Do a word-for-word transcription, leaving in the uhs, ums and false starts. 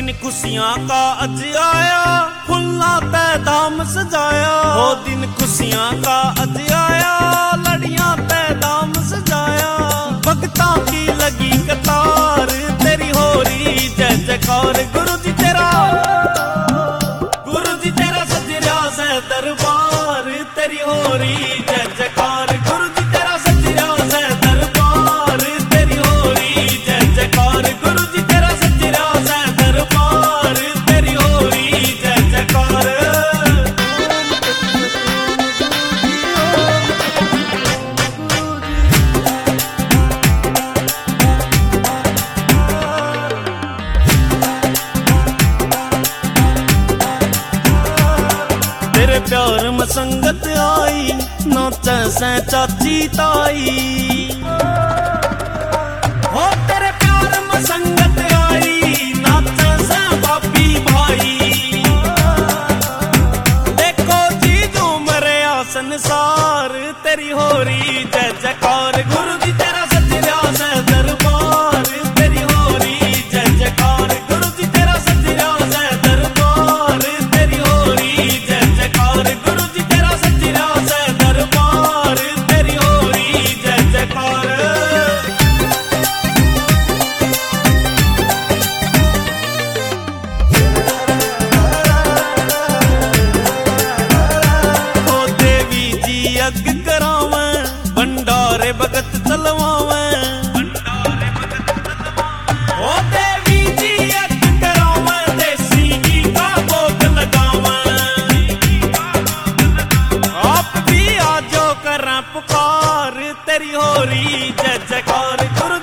दिन खुशियां का अज आया, फुल्ला ते दाम सजाया। वो दिन खुशियां का अज आया, लड़ियां ते दाम सजाया। भगतां की लगी कतार, तेरी हो रही जय जयकार। गुरु जी तेरा, गुरु जी तेरा सजरा से दरबार, तेरी हो रही जय जयकार। गुरु जी तेरा सजरा से दरबार, तेरी हो रही जय जयकार। गुरु जी तेरा सजरा से दरबार, तेरी हो रही जय जयकार। तेरे प्यार में संगत आई, नाचे से चाची ताई। हो तेरे प्यार में संगत आई, नाचे से बापी भाई। देखो जी झूम रहा संसार, तेरी हो रही जय जयकार। गुरु जी तेरा सजरा से दरबार, तेरी हो रही जय जयकार। गुरु जी तेरा सजरा से दरबार, तेरी हो रही जय जयकार। गुरु जी तेरा सजरा से दरबार, तेरी हो रही जय जयकार। ओ देवी जी यज्ञ करावे, भंडारे भगत चलवावे। ओ देवी जी यज्ञ करावे, देसी घी का भोग लगावे। आप भी आ जाओ करें पुकार, तेरी हो रही जय जयकार। गुरु